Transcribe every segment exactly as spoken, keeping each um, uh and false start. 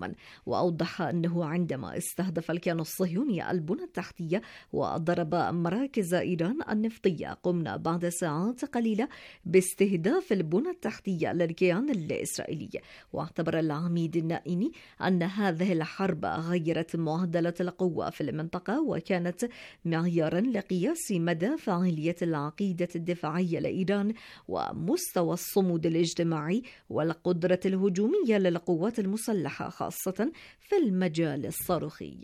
يوما. وأوضح أنه عندما استهدف الكيان الصهيوني البنى التحتية وضرب مراكز إيران النفطية، قمنا بعد ساعات قليلة باستهداف البنى التحتية للكيان الإسرائيلي. واعتبر العميد النائمي أن هذه الحرب غيرت معادلة القوة في المنطقة، وكانت معيارا لقياس مدى فاعلية العقيدة الدفاعية لإيران ومستوى الصمود الاجتماعي والقدرة الهجومية للقوات المسلحة خاصة في المجال الصاروخي.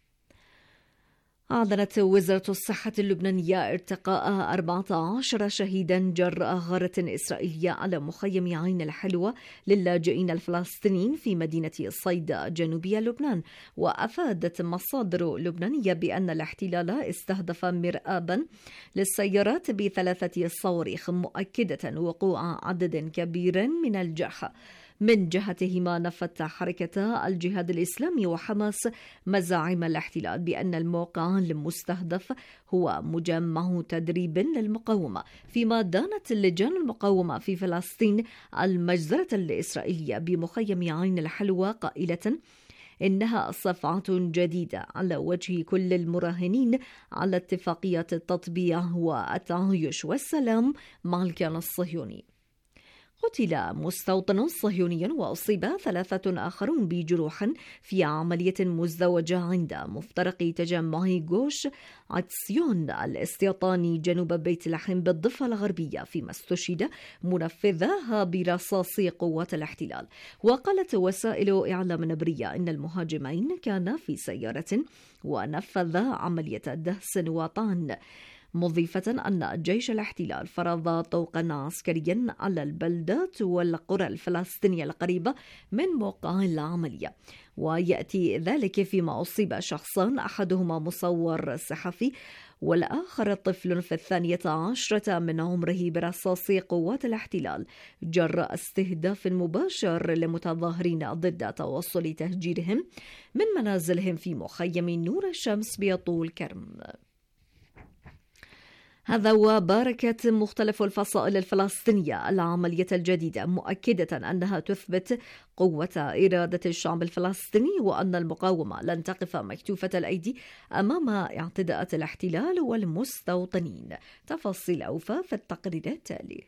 أعلنت وزارة الصحة اللبنانية ارتقاء أربعة عشر شهيدا جراء غارة إسرائيلية على مخيم عين الحلوة للاجئين الفلسطينيين في مدينة صيدا جنوبية لبنان. وأفادت مصادر لبنانية بأن الاحتلال استهدف مرآبا للسيارات بثلاثة صواريخ، مؤكدة وقوع عدد كبير من الجرحى. من جهتهما نفت حركة الجهاد الإسلامي وحماس مزاعم الاحتلال بأن الموقع المستهدف هو مجمع تدريب للمقاومة، فيما دانت اللجان المقاومة في فلسطين المجزرة الإسرائيلية بمخيم عين الحلوة قائلة إنها صفعة جديدة على وجه كل المراهنين على اتفاقية التطبيع والتعايش والسلام مع الكيان الصهيوني. قتل مستوطن صهيوني وأصيب ثلاثة آخرون بجروح في عملية مزدوجة عند مفترق تجمع غوش عتسيون الاستيطاني جنوب بيت لحم بالضفة الغربية، فيما استشهد منفذاها برصاص قوات الاحتلال. وقالت وسائل إعلام نبرية إن المهاجمين كانا في سيارة ونفذا عملية دهس وطعن، مضيفة أن جيش الاحتلال فرض طوقا عسكريا على البلدات والقرى الفلسطينية القريبة من موقع العملية. ويأتي ذلك فيما أصيب شخصان، أحدهما مصور صحفي والآخر طفل في الثانية عشرة من عمره برصاص قوات الاحتلال جراء استهداف مباشر لمتظاهرين ضد توصل تهجيرهم من منازلهم في مخيم نور الشمس بطول كرم. هذا وباركت مختلف الفصائل الفلسطينية العملية الجديدة، مؤكدة أنها تثبت قوة إرادة الشعب الفلسطيني وأن المقاومة لن تقف مكتوفة الأيدي أمام اعتداءات الاحتلال والمستوطنين. تفاصيل أوفى في التقرير التالي.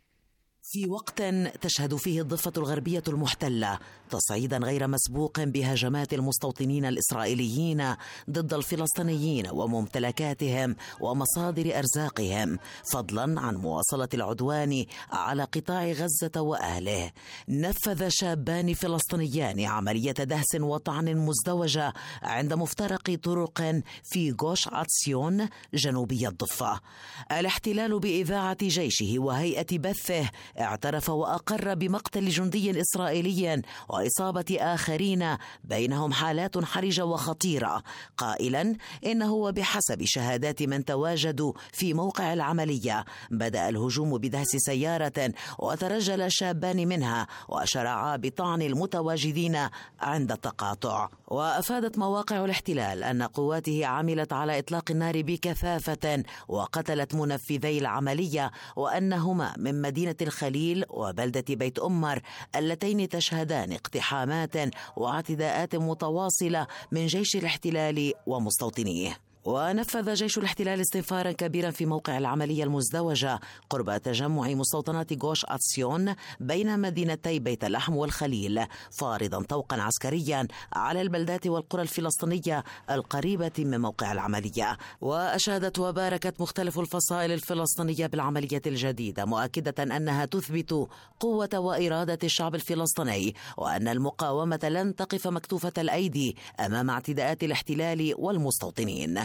في وقت تشهد فيه الضفة الغربية المحتلة تصعيدا غير مسبوق بهجمات المستوطنين الإسرائيليين ضد الفلسطينيين وممتلكاتهم ومصادر أرزاقهم، فضلا عن مواصلة العدوان على قطاع غزة وأهله، نفذ شابان فلسطينيان عملية دهس وطعن مزدوجة عند مفترق طرق في غوش عتسيون جنوبي الضفة. الاحتلال بإذاعة جيشه وهيئة بثه اعترف وأقر بمقتل جندي إسرائيلي وإصابة آخرين، بينهم حالات حرجة وخطيرة، قائلا إنه وبحسب شهادات من تواجدوا في موقع العملية بدأ الهجوم بدهس سيارة وترجل شابان منها وشرعا بطعن المتواجدين عند التقاطع. وأفادت مواقع الاحتلال أن قواته عملت على إطلاق النار بكثافة وقتلت منفذي العملية، وأنهما من مدينة الخليل وبلدة بيت أمر اللتين تشهدان اقتحامات واعتداءات متواصلة من جيش الاحتلال ومستوطنيه. ونفذ جيش الاحتلال استنفارا كبيرا في موقع العملية المزدوجة قرب تجمع مستوطنات غوش عتسيون بين مدينتي بيت لحم والخليل، فارضا طوقا عسكريا على البلدات والقرى الفلسطينية القريبة من موقع العملية. وأشادت وباركت مختلف الفصائل الفلسطينية بالعملية الجديدة، مؤكدة أنها تثبت قوة وإرادة الشعب الفلسطيني وأن المقاومة لن تقف مكتوفة الأيدي أمام اعتداءات الاحتلال والمستوطنين.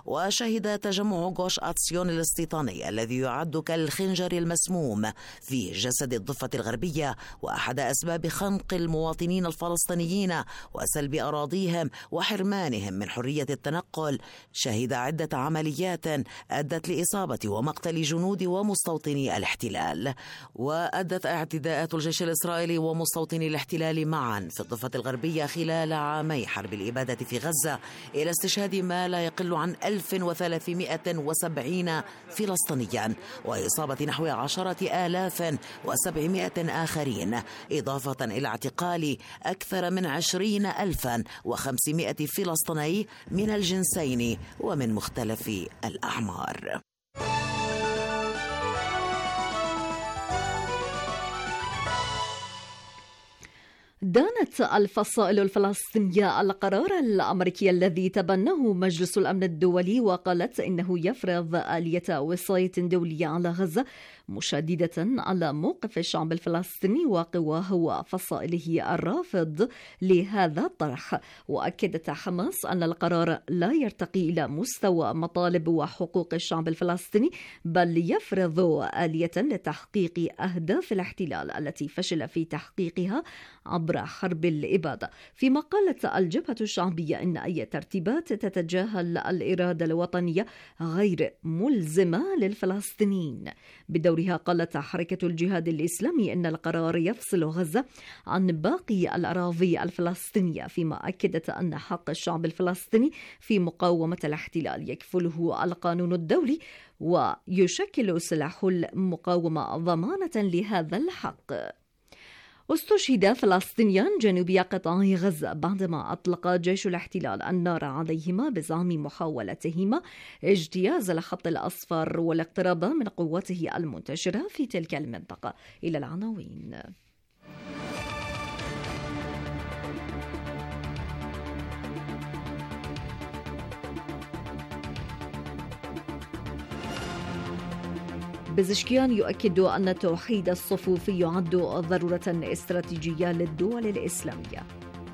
وشهد تجمع غوش عتسيون الاستيطاني الذي يعد كالخنجر المسموم في جسد الضفة الغربية وأحد أسباب خنق المواطنين الفلسطينيين وسلب أراضيهم وحرمانهم من حرية التنقل، شهد عدة عمليات أدت لإصابة ومقتل جنود ومستوطني الاحتلال. وأدت اعتداءات الجيش الإسرائيلي ومستوطني الاحتلال معا في الضفة الغربية خلال عامي حرب الإبادة في غزة إلى استشهاد ما لا يقل عن ألف وثلاثمائة وسبعين فلسطينيا وإصابة نحو عشرة آلاف وسبعمائة آخرين، إضافة إلى اعتقال أكثر من عشرين ألفا وخمسمائة فلسطيني من الجنسين ومن مختلف الأعمار. دانت الفصائل الفلسطينية القرار الأمريكي الذي تبناه مجلس الأمن الدولي، وقالت إنه يفرض آلية وصاية دولية على غزة، مشددة على موقف الشعب الفلسطيني وقواه وفصائله الرافض لهذا الطرح. وأكدت حماس أن القرار لا يرتقي إلى مستوى مطالب وحقوق الشعب الفلسطيني، بل يفرض آلية لتحقيق أهداف الاحتلال التي فشل في تحقيقها عبر حرب الإبادة. فيما قالت الجبهة الشعبية إن أي ترتيبات تتجاهل الإرادة الوطنية غير ملزمة للفلسطينيين. بدورها قالت حركة الجهاد الإسلامي إن القرار يفصل غزة عن باقي الأراضي الفلسطينية، فيما أكدت أن حق الشعب الفلسطيني في مقاومة الاحتلال يكفله القانون الدولي، ويشكل سلاح المقاومة ضمانة لهذا الحق. استشهد فلسطينيان جنوبي قطاع غزة بعدما أطلق جيش الاحتلال النار عليهما بزعم محاولتهما اجتياز الخط الأصفر والاقتراب من قوته المنتشرة في تلك المنطقة. إلى العناوين. بزشكيان يؤكد أن توحيد الصفوف يعد ضرورة استراتيجية للدول الإسلامية.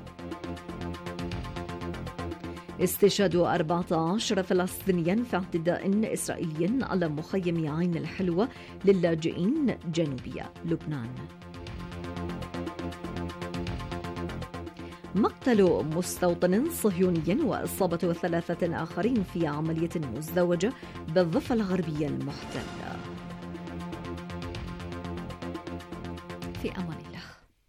استشهاد أربعة عشر فلسطينيا في اعتداء إسرائيلي على مخيم عين الحلوة للاجئين جنوبية لبنان. مقتل مستوطن صهيوني وإصابة ثلاثة آخرين في عملية مزدوجة بالضفة الغربية المحتلة. في أمان الله.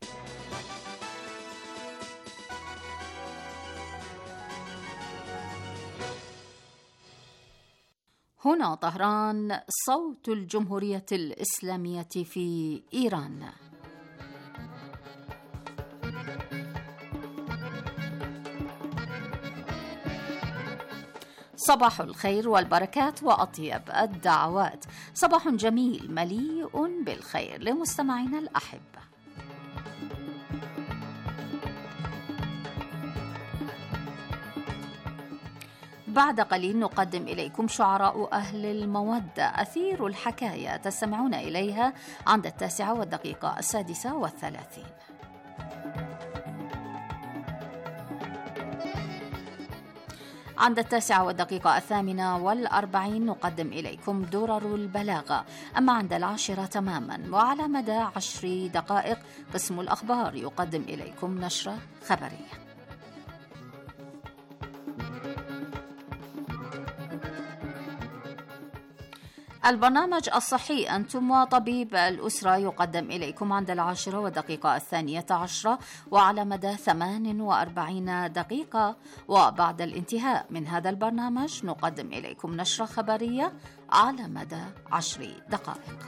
هنا طهران، صوت الجمهورية الإسلامية في إيران. صباح الخير والبركات وأطيب الدعوات، صباح جميل مليء بالخير لمستمعينا الأحبة. بعد قليل نقدم إليكم شعراء أهل المودة، أثير الحكاية تستمعون إليها عند التاسعة والدقيقة السادسة والثلاثين. عند التاسعة والدقيقة الثامنة والأربعين نقدم إليكم درر البلاغة. أما عند العاشرة تماما وعلى مدى عشر دقائق قسم الأخبار يقدم إليكم نشرة خبرية. البرنامج الصحي أنتم وطبيب الأسرة يقدم إليكم عند العاشرة والدقيقة الثانية عشرة وعلى مدى ثمان وأربعين دقيقة. وبعد الانتهاء من هذا البرنامج نقدم إليكم نشرة خبرية على مدى عشر دقائق.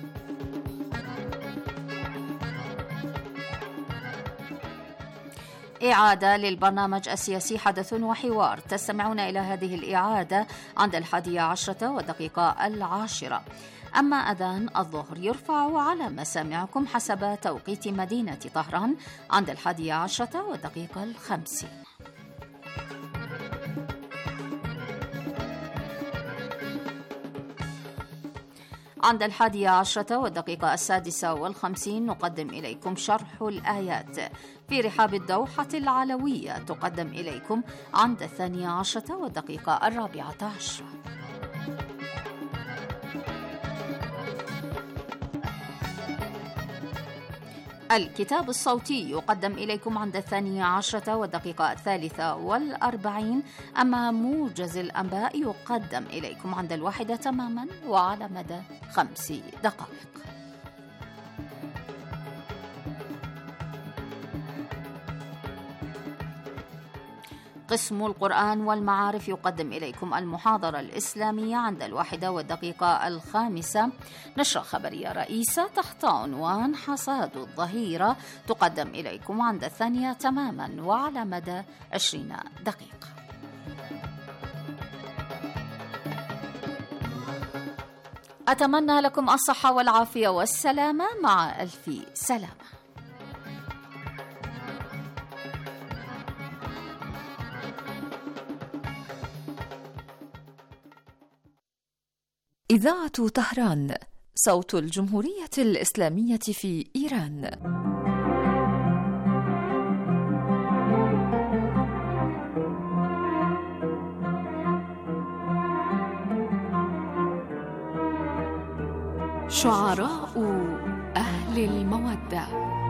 إعادة للبرنامج السياسي حدث وحوار، تستمعون إلى هذه الإعادة عند الحادية عشرة والدقيقة العاشرة. أما أذان الظهر يرفع على مسامعكم حسب توقيت مدينة طهران عند الحادية عشرة والدقيقة الخمسين. عند الحادية عشرة والدقيقة السادسة والخمسين نقدم إليكم شرح الآيات. في رحاب الدوحة العلوية تقدم إليكم عند الثانية عشرة والدقيقة الرابعة عشرة. الكتاب الصوتي يقدم إليكم عند الثانية عشرة والدقيقة الثالثة والأربعين. أما موجز الأنباء يقدم إليكم عند الواحدة تماما وعلى مدى خمس دقائق. قسم القرآن والمعارف يقدم إليكم المحاضرة الإسلامية عند الواحدة والدقيقة الخامسة. نشرة خبرية رئيسة تحت عنوان حصاد الظهيرة تقدم إليكم عند الثانية تماما وعلى مدى عشرين دقيقة. أتمنى لكم الصحة والعافية والسلامة مع ألف سلامة. إذاعة طهران، صوت الجمهورية الإسلامية في إيران. شعراء أهل المودة.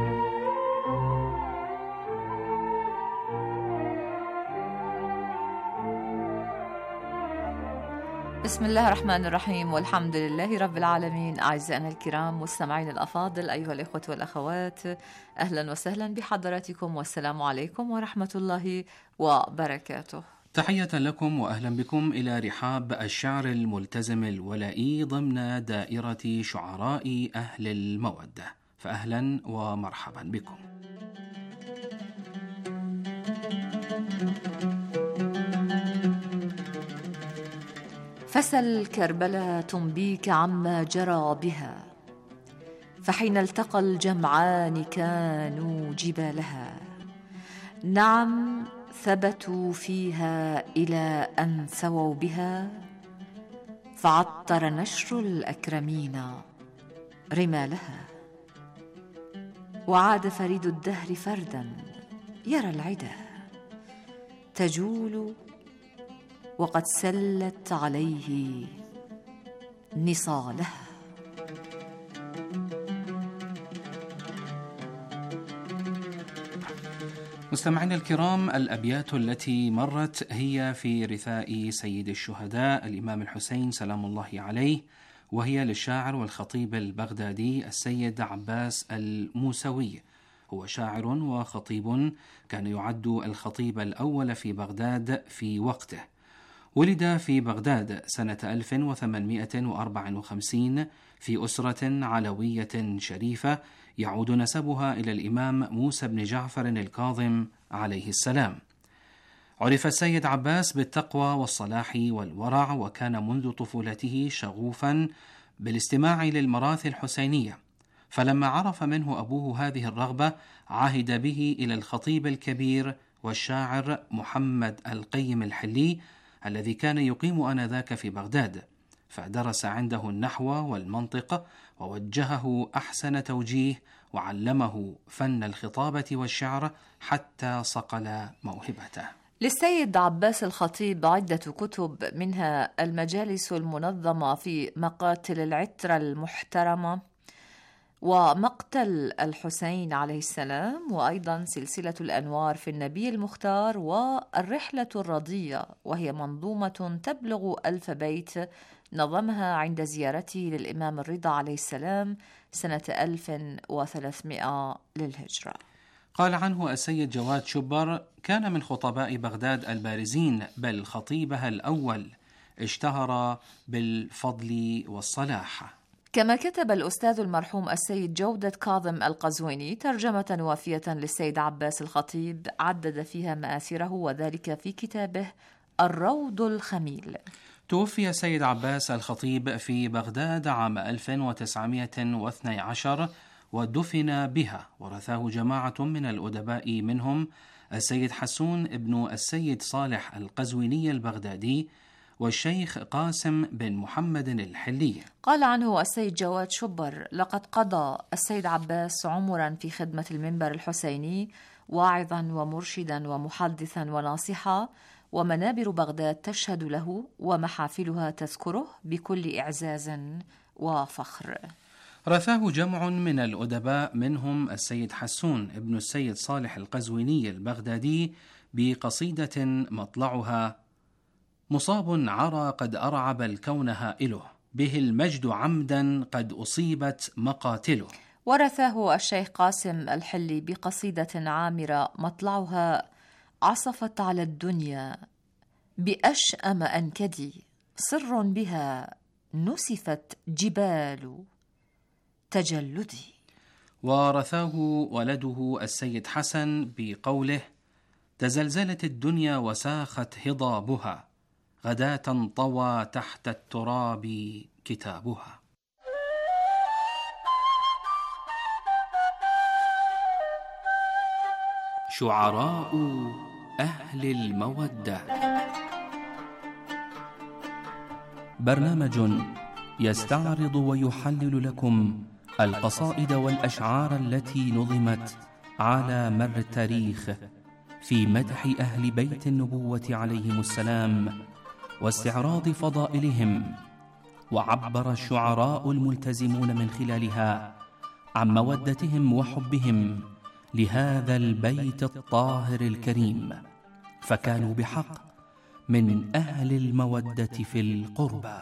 بسم الله الرحمن الرحيم، والحمد لله رب العالمين. أعزائنا الكرام مستمعين الأفاضل، أيها الإخوة والأخوات، أهلا وسهلا بحضراتكم، والسلام عليكم ورحمة الله وبركاته. تحية لكم وأهلا بكم إلى رحاب الشعر الملتزم الولائي ضمن دائرة شعراء أهل المودة، فأهلا ومرحبا بكم. فسل كربلاء تنبيك عما جرى بها، فحين التقى الجمعان كانوا جبالها. نعم ثبتوا فيها إلى أن سووا بها، فعطر نشر الأكرمين رمالها. وعاد فريد الدهر فردا يرى العدا تجول، وقد سلت عليه نصالها. مستمعينا الكرام، الأبيات التي مرت هي في رثاء سيد الشهداء الإمام الحسين سلام الله عليه، وهي للشاعر والخطيب البغدادي السيد عباس الموسوي. هو شاعر وخطيب كان يعد الخطيب الأول في بغداد في وقته. ولد في بغداد سنة ألف وثمانمائة وأربعة وخمسين في أسرة علوية شريفة يعود نسبها إلى الإمام موسى بن جعفر الكاظم عليه السلام. عرف السيد عباس بالتقوى والصلاح والورع، وكان منذ طفولته شغوفا بالاستماع للمراثي الحسينية، فلما عرف منه أبوه هذه الرغبة عهد به إلى الخطيب الكبير والشاعر محمد القيم الحلي الذي كان يقيم آنذاك في بغداد، فدرس عنده النحو والمنطق ووجهه أحسن توجيه، وعلمه فن الخطابة والشعر حتى صقل موهبته. للسيد عباس الخطيب عدة كتب، منها المجالس المنظمة في مقاتل العترة المحترمة ومقتل الحسين عليه السلام، وأيضا سلسلة الأنوار في النبي المختار، والرحلة الرضية، وهي منظومة تبلغ ألف بيت نظمها عند زيارته للإمام الرضا عليه السلام سنة ألف وثلاثمائة للهجرة. قال عنه السيد جواد شبر: كان من خطباء بغداد البارزين، بل خطيبها الأول، اشتهر بالفضل والصلاح. كما كتب الأستاذ المرحوم السيد جودة كاظم القزويني ترجمة وافية للسيد عباس الخطيب عدد فيها مآثره، وذلك في كتابه الروض الخميل. توفي السيد عباس الخطيب في بغداد عام ألف وتسعمائة واثني عشر، ودفن بها، ورثاه جماعة من الأدباء، منهم السيد حسون ابن السيد صالح القزويني البغدادي، والشيخ قاسم بن محمد الحلي. قال عنه السيد جواد شبر: لقد قضى السيد عباس عمرا في خدمة المنبر الحسيني، واعظا ومرشدا ومحدثا وناصحا، ومنابر بغداد تشهد له ومحافلها تذكره بكل إعزاز وفخر. رثاه جمع من الأدباء، منهم السيد حسون ابن السيد صالح القزويني البغدادي بقصيدة مطلعها: مصاب عرى قد أرعب الكون هائله، به المجد عمدا قد أصيبت مقاتله. ورثاه الشيخ قاسم الحلي بقصيدة عامرة مطلعها: عصفت على الدنيا بأشأم أنكدي، سر بها نسفت جبال تجلدي. ورثاه ولده السيد حسن بقوله: تزلزلت الدنيا وساخت هضابها، غداة طوى تحت التراب كتابها. شعراء أهل المودة، برنامج يستعرض ويحلل لكم القصائد والأشعار التي نظمت على مر التاريخ في مدح أهل بيت النبوة عليهم السلام واستعراض فضائلهم. وعبر الشعراء الملتزمون من خلالها عن مودتهم وحبهم لهذا البيت الطاهر الكريم، فكانوا بحق من أهل المودة في القربى.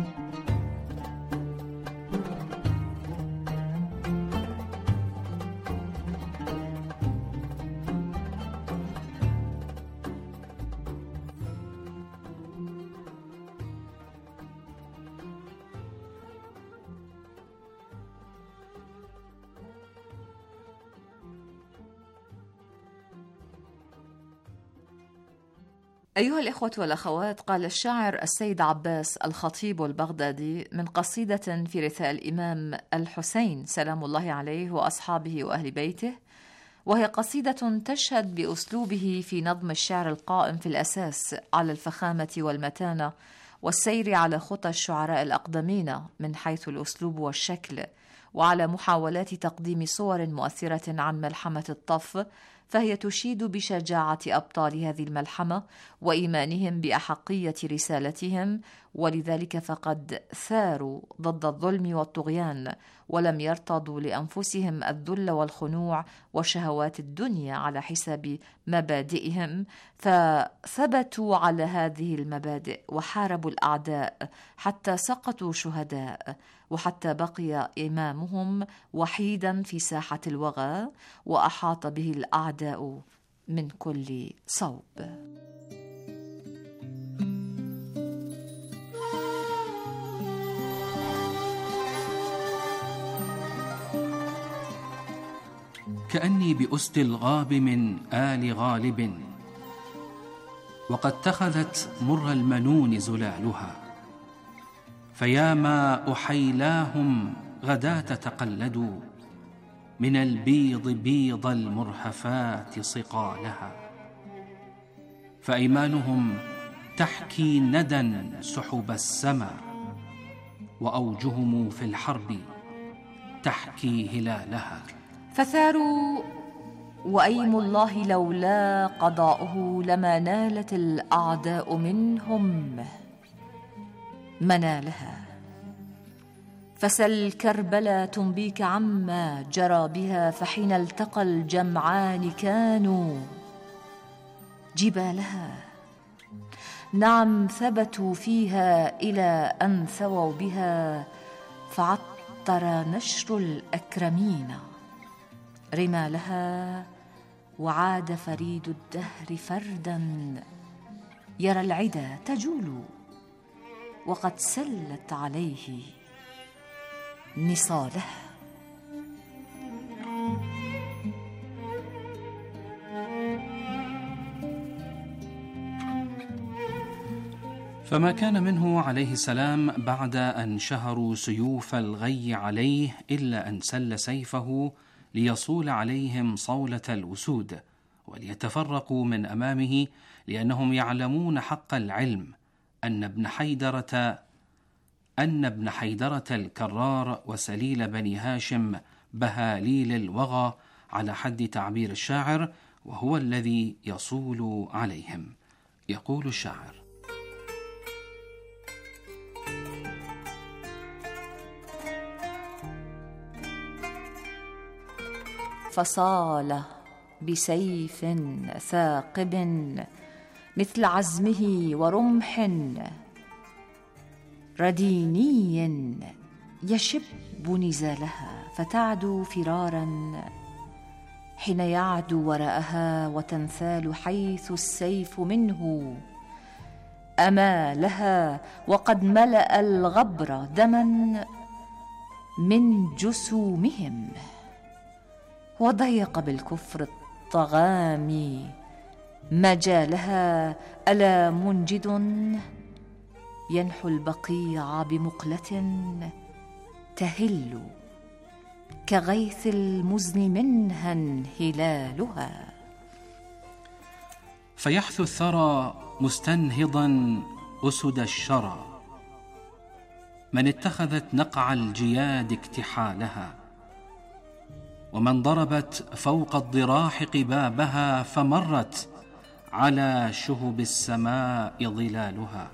أيها الإخوة والأخوات، قال الشاعر السيد عباس الخطيب البغدادي من قصيدة في رثاء الإمام الحسين سلام الله عليه وأصحابه وأهل بيته، وهي قصيدة تشهد بأسلوبه في نظم الشعر القائم في الأساس على الفخامة والمتانة والسير على خطى الشعراء الأقدمين من حيث الأسلوب والشكل، وعلى محاولات تقديم صور مؤثرة عن ملحمة الطف، فهي تشيد بشجاعة أبطال هذه الملحمة وإيمانهم بأحقية رسالتهم، ولذلك فقد ثاروا ضد الظلم والطغيان ولم يرتضوا لأنفسهم الذل والخنوع وشهوات الدنيا على حساب مبادئهم، فثبتوا على هذه المبادئ وحاربوا الأعداء حتى سقطوا شهداء، وحتى بقي إمامهم وحيدا في ساحة الوغى وأحاط به الأعداء من كل صوب. كأني بأسد الغاب من آل غالب، وقد اتخذت مر المنون زلالها، فيا ما أحيلاهم غدا تقلدوا من البيض بيض المرهفات صقالها، فأيمانهم تحكي ندى سحب السما، وأوجهم في الحرب تحكي هلالها. فثاروا وأيم الله لولا قضاؤه لما نالت الأعداء منهم منالها، فسل كربلا تنبيك عما جرى بها، فحين التقى الجمعان كانوا جبالها. نعم ثبتوا فيها إلى أن ثووا بها، فعطر نشر الأكرمين رمالها، وعاد فريد الدهر فردا يرى العدا تجول، وقد سلت عليه نصالها. فما كان منه عليه السلام بعد أن شهروا سيوف الغي عليه إلا أن سل سيفه ليصول عليهم صولة الأسود، وليتفرقوا من أمامه، لأنهم يعلمون حق العلم أن ابن حيدرة أن ابن حيدرة الكرار وسليل بني هاشم بهاليل الوغى على حد تعبير الشاعر، وهو الذي يصول عليهم. يقول الشاعر: فصال بسيف ثاقب مثل عزمه ورمح رديني يشب نزالها، فتعدو فرارا حين يعدو وراءها وتنثال حيث السيف منه. أما لها وقد ملأ الغبر دما من جسومهم، وضيق بالكفر الطغامي مجالها. ألا منجد ينحو البقيع بمقلة تهل كغيث المزن منها انهلالها. فيحثو الثرى مستنهضا أسد الشرى، من اتخذت نقع الجياد اكتحالها، ومن ضربت فوق الضراح قبابها، فمرت على شهب السماء ظلالها.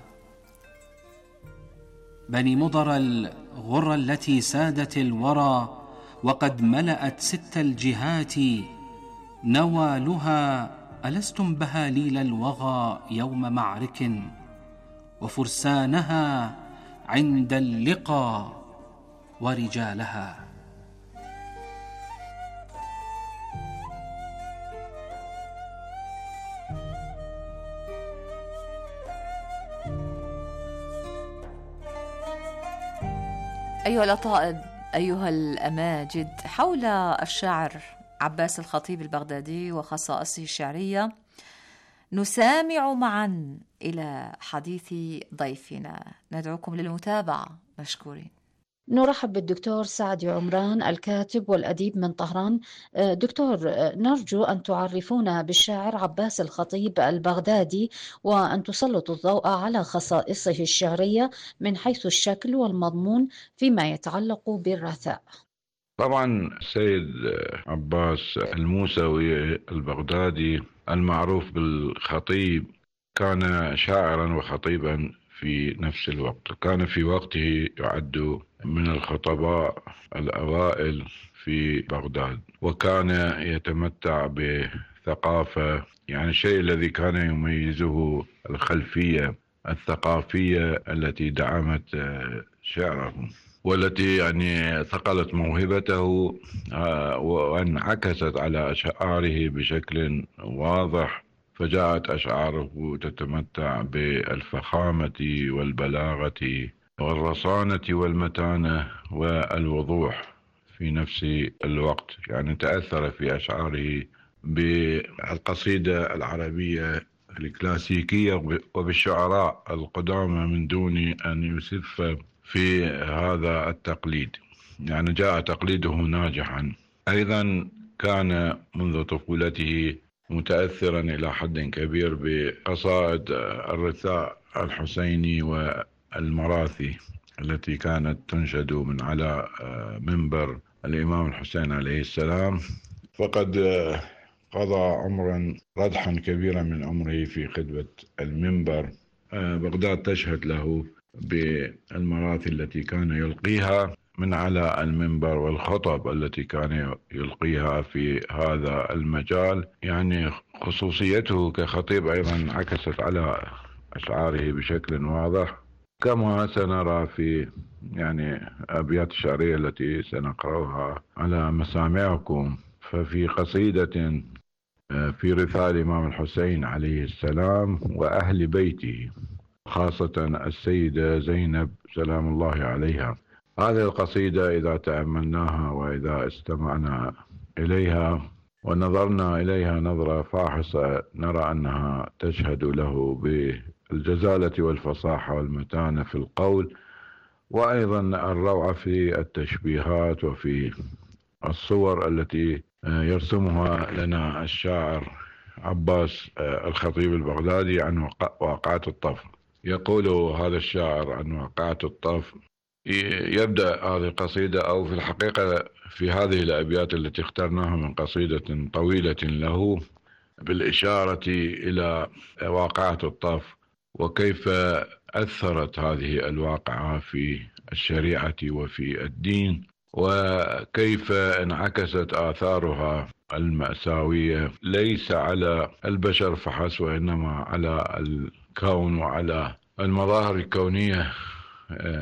بني مضر الغر التي سادت الورى، وقد ملأت ست الجهات نوالها. ألستم بهاليل الوغى يوم معرك، وفرسانها عند اللقى ورجالها. أيها الأطائب، أيها الأماجد، حول الشاعر عباس الخطيب البغدادي وخصائصه الشعرية نسامع معا إلى حديث ضيفنا. ندعوكم للمتابعة مشكورين. نرحب بالدكتور سعد عمران الكاتب والأديب من طهران. دكتور، نرجو أن تعرفونا بالشاعر عباس الخطيب البغدادي، وأن تسلطوا الضوء على خصائصه الشعرية من حيث الشكل والمضمون فيما يتعلق بالرثاء. طبعا السيد عباس الموسوي البغدادي المعروف بالخطيب كان شاعرا وخطيبا في نفس الوقت. كان في وقته يعد من الخطباء الأوائل في بغداد، وكان يتمتع بثقافة، يعني الشيء الذي كان يميزه الخلفية الثقافية التي دعمت شعره، والتي يعني ثقلت موهبته وانعكست على أشعاره بشكل واضح. فجاءت أشعاره تتمتع بالفخامة والبلاغة والرصانة والمتانة والوضوح في نفس الوقت. يعني تأثر في أشعاره بالقصيدة العربية الكلاسيكية وبالشعراء القدامى من دون أن يسف في هذا التقليد، يعني جاء تقليده ناجحا. أيضا كان منذ طفولته متأثرا إلى حد كبير بقصائد الرثاء الحسيني والمراثي التي كانت تنشد من على منبر الإمام الحسين عليه السلام. فقد قضى عمرا ردحا كبيرا من عمره في خدمة المنبر. بغداد تشهد له بالمراثي التي كان يلقيها من على المنبر والخطب التي كان يلقيها في هذا المجال. يعني خصوصيته كخطيب أيضا انعكست على أشعاره بشكل واضح، كما سنرى في يعني أبيات الشعرية التي سنقرأها على مسامعكم. ففي قصيدة في رثاء الإمام الحسين عليه السلام وأهل بيته، خاصة السيدة زينب سلام الله عليها، هذه القصيدة إذا تأملناها وإذا استمعنا إليها ونظرنا إليها نظرة فاحصة نرى أنها تشهد له بالجزالة والفصاحة والمتانة في القول، وأيضا الروعة في التشبيهات وفي الصور التي يرسمها لنا الشاعر عباس الخطيب البغدادي عن واقعة الطف. يقول هذا الشاعر عن واقعة الطف، يبدأ هذه القصيدة أو في الحقيقة في هذه الأبيات التي اخترناها من قصيدة طويلة له بالإشارة إلى واقعة الطف وكيف أثرت هذه الواقعة في الشريعة وفي الدين، وكيف انعكست آثارها المأساوية ليس على البشر فحسب وإنما على الكون وعلى المظاهر الكونية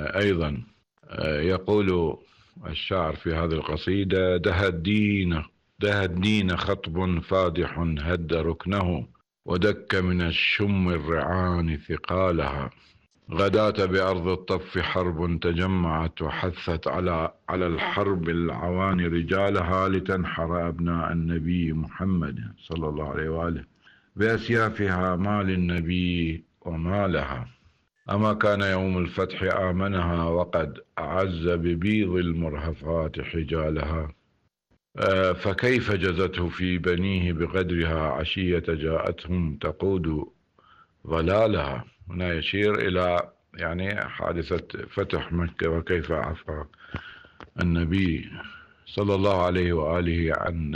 أيضا. يقول الشاعر في هذه القصيدة: دها الدين دها الدين خطب فادح هد ركنه، ودك من الشم الرعان ثقالها. غداة بأرض الطف حرب تجمعت، وحثت على على الحرب العوان رجالها، لتنحر أبناء النبي محمد صلى الله عليه وآله بأسيافها مال النبي ومالها. أما كان يوم الفتح آمنها، وقد أعز ببيض المرهفات حجالها. فكيف جزته في بنيه بقدرها، عشية جاءتهم تقود ظلالها. هنا يشير إلى يعني حادثة فتح مكة، وكيف عفى النبي صلى الله عليه وآله عن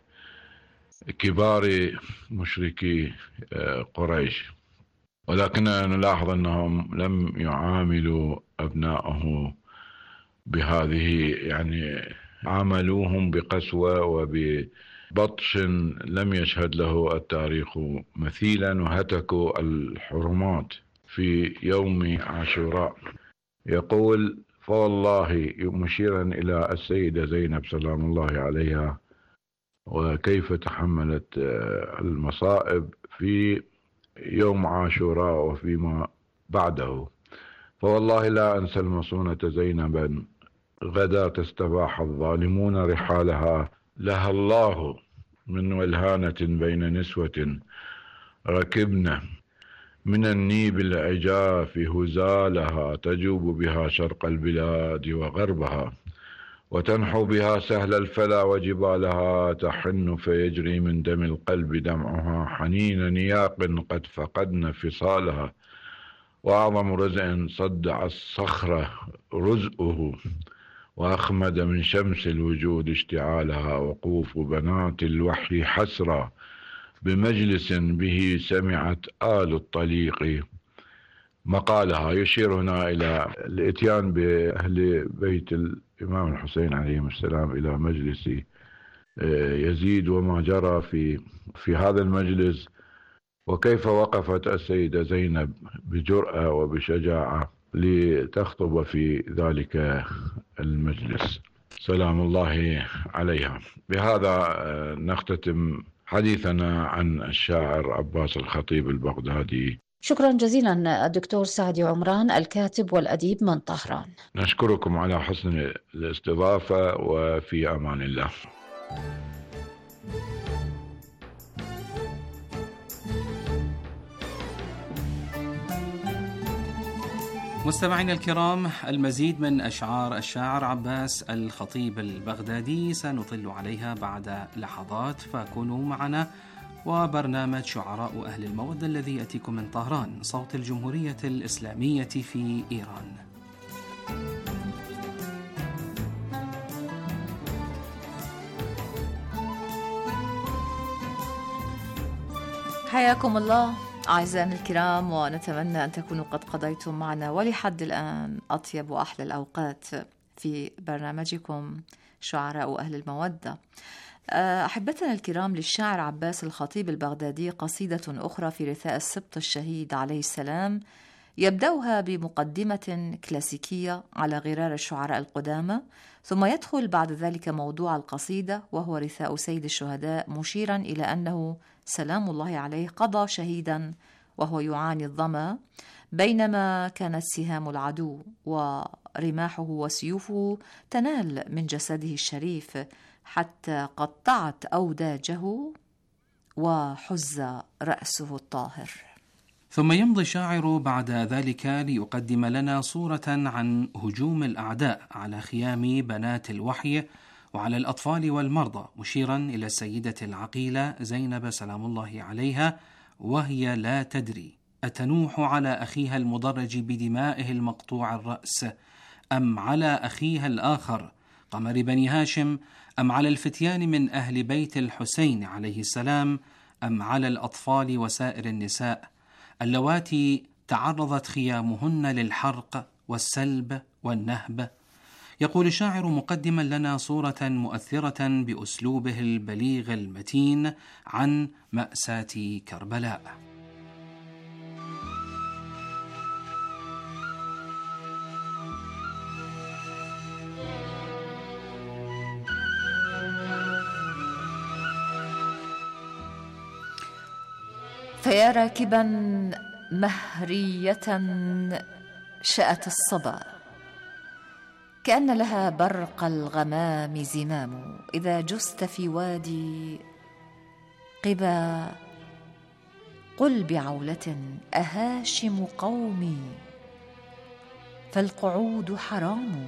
كبار مشركي قريش. ولكننا نلاحظ أنهم لم يعاملوا أبنائه بهذه، يعني عاملوهم بقسوة وببطش لم يشهد له التاريخ مثيلا، وهتكوا الحرمات في يوم عاشوراء. يقول: فوالله، مشيرا إلى السيدة زينب سلام الله عليها، وكيف تحملت المصائب في يوم عاشوراء وفيما بعده. فوالله لا أنسى المصونة زينبا، غدا تستباح الظالمون رحالها. لها الله من ولهانة بين نسوة، ركبنا من النيب العجاف هزالها، تجوب بها شرق البلاد وغربها، وتنحو بها سهل الفلا وجبالها، تحن فيجري من دم القلب دمعها، حنين نياق قد فقدن فصالها، وأعظم رزء صدع الصخرة رزؤه، وأخمد من شمس الوجود اشتعالها. وقوف بنات الوحي حسرة بمجلس به سمعت آل الطليق مقالها. يشير هنا إلى الإتيان بأهل بيت الإمام الحسين عليه السلام إلى مجلس يزيد، وما جرى في في هذا المجلس، وكيف وقفت السيدة زينب بجرأة وبشجاعة لتخطب في ذلك المجلس سلام الله عليها. بهذا نختتم حديثنا عن الشاعر عباس الخطيب البغدادي. شكرا جزيلا الدكتور سعدي عمران، الكاتب والأديب من طهران. نشكركم على حسن الاستضافة، وفي أمان الله. مستمعينا الكرام، المزيد من أشعار الشاعر عباس الخطيب البغدادي سنطل عليها بعد لحظات، فكونوا معنا. وبرنامج شعراء أهل المودة الذي يأتيكم من طهران، صوت الجمهورية الإسلامية في إيران. حياكم الله أعزائنا الكرام، ونتمنى أن تكونوا قد قضيتم معنا ولحد الآن أطيب وأحلى الأوقات في برنامجكم شعراء أهل المودة. أحبتنا الكرام، للشاعر عباس الخطيب البغدادي قصيدة أخرى في رثاء السبط الشهيد عليه السلام، يبدأها بمقدمة كلاسيكية على غرار الشعراء القدامى، ثم يدخل بعد ذلك موضوع القصيدة وهو رثاء سيد الشهداء، مشيرا إلى أنه سلام الله عليه قضى شهيدا وهو يعاني الظما، بينما كانت سهام العدو ورماحه وسيوفه تنال من جسده الشريف، حتى قطعت أوداجه وحز رأسه الطاهر. ثم يمضي الشاعر بعد ذلك ليقدم لنا صورة عن هجوم الأعداء على خيام بنات الوحي وعلى الأطفال والمرضى، مشيرا إلى السيدة العقيلة زينب سلام الله عليها، وهي لا تدري أتنوح على أخيها المضرج بدمائه المقطوع الرأس، أم على أخيها الآخر قمر بني هاشم، أم على الفتيان من أهل بيت الحسين عليه السلام، أم على الأطفال وسائر النساء اللواتي تعرضت خيامهن للحرق والسلب والنهب. يقول الشاعر مقدما لنا صورة مؤثرة بأسلوبه البليغ المتين عن مأساة كربلاء. فيا راكبا مهرية شأت الصبا، كأن لها برق الغمام زمام، إذا جست في وادي قبا قل بعولة أهاشم قومي فالقعود حرام.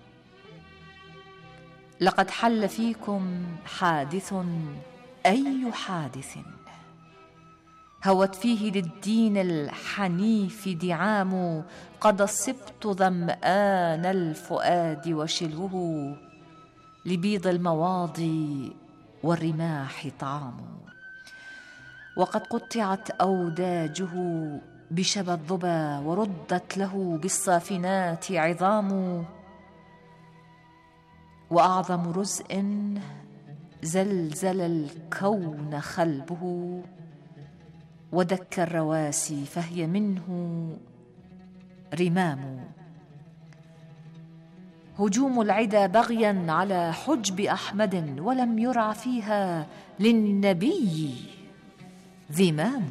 لقد حل فيكم حادث أي حادث، هوت فيه للدين الحنيف دعام، قد صبت ظمآن الفؤاد وشلوه، لبيض المواضي والرماح طعام، وقد قطعت أوداجه بشبى الظبا، وردت له بالصافنات عظام، وأعظم رزء زلزل الكون خلبه، ودك الرواسي فهي منه رمام. هجوم العدا بغيا على حجب أحمد، ولم يرع فيها للنبي ذمام.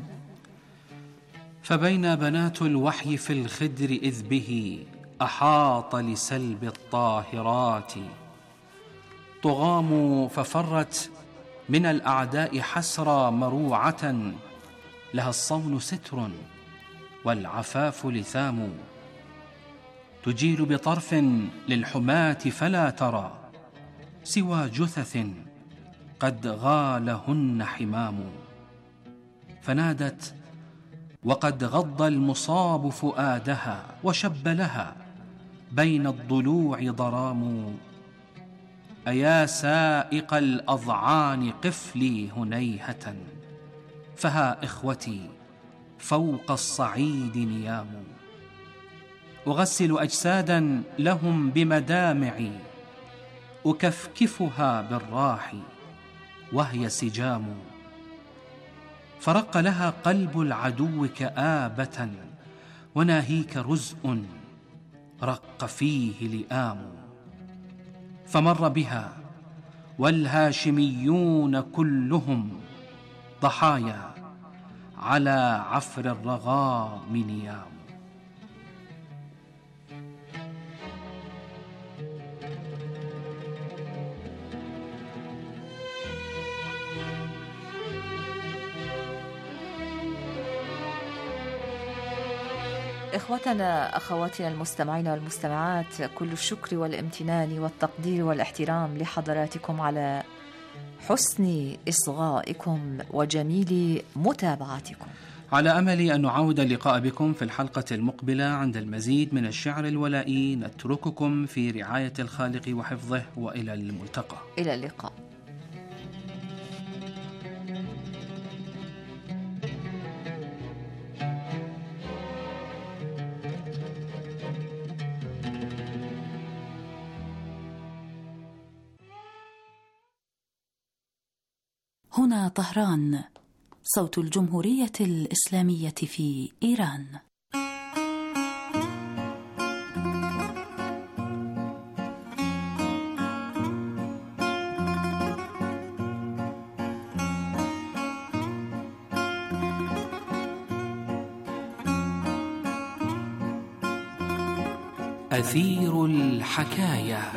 فبين بنات الوحي في الخدر إذ به أحاط لسلب الطاهرات طغام، ففرت من الأعداء حسرى مروعة، لها الصون ستر والعفاف لثام، تجيل بطرف للحماة فلا ترى سوى جثث قد غالهن حمام، فنادت وقد غض المصاب فؤادها، وشب لها بين الضلوع ضرام، أيا سائق الأضعان قف لي هنيهة، فها إخوتي فوق الصعيد نيام، أغسل أجسادا لهم بمدامعي، أكفكفها بالراح وهي سجام، فرق لها قلب العدو كآبة، وناهيك رزء رق فيه لئام، فمر بها والهاشميون كلهم ضحايا على عفر الرغام نيام. إخوتنا أخواتنا المستمعين والمستمعات، كل الشكر والامتنان والتقدير والاحترام لحضراتكم على حسن إصغائكم وجميل متابعتكم. على أمل أن نعود اللقاء بكم في الحلقة المقبلة عند المزيد من الشعر الولائي، نترككم في رعاية الخالق وحفظه، وإلى الملتقى. إلى اللقاء. هنا طهران، صوت الجمهورية الإسلامية في إيران. أثير الحكاية.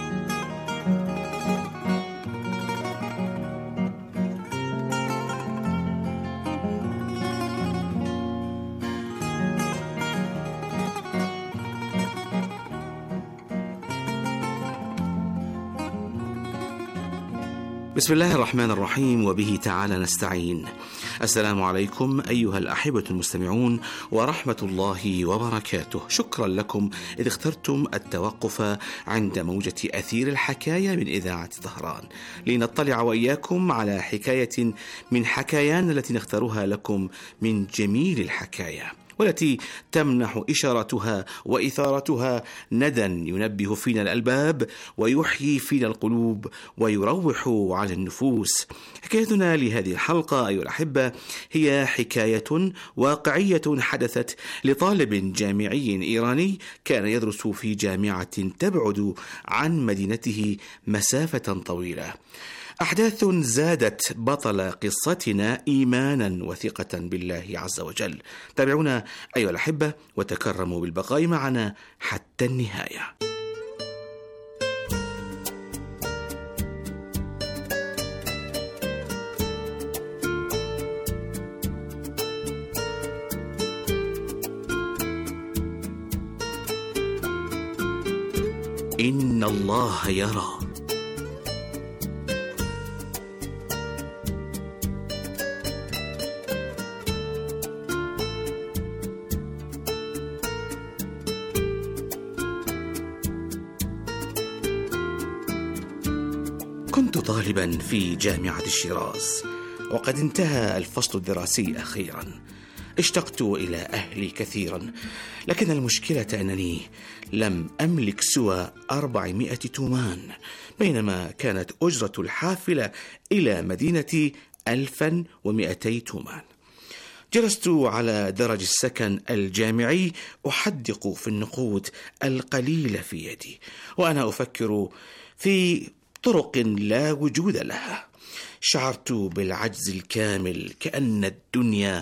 بسم الله الرحمن الرحيم، وبه تعالى نستعين. السلام عليكم أيها الأحبة المستمعون ورحمة الله وبركاته. شكرا لكم إذ اخترتم التوقف عند موجة أثير الحكاية من إذاعة طهران، لنطلع وإياكم على حكاية من حكايانا التي نختارها لكم من جميل الحكاية، والتي تمنح إشارتها وإثارتها ندى ينبه فينا الألباب ويحيي فينا القلوب ويروح على النفوس. حكايتنا لهذه الحلقة أيها الأحبة هي حكاية واقعية حدثت لطالب جامعي إيراني كان يدرس في جامعة تبعد عن مدينته مسافة طويلة. أحداث زادت بطل قصتنا إيمانا وثقة بالله عز وجل. تابعونا أيها الأحبة وتكرموا بالبقاء معنا حتى النهاية. إن الله يرى. كنت طالبا في جامعة شيراز، وقد انتهى الفصل الدراسي أخيرا. اشتقت إلى أهلي كثيرا، لكن المشكلة أنني لم أملك سوى أربعمائة تومان، بينما كانت أجرة الحافلة إلى مدينتي ألفا ومئتي تومان. جلست على درج السكن الجامعي أحدق في النقود القليلة في يدي، وأنا أفكر في طرق لا وجود لها. شعرت بالعجز الكامل، كأن الدنيا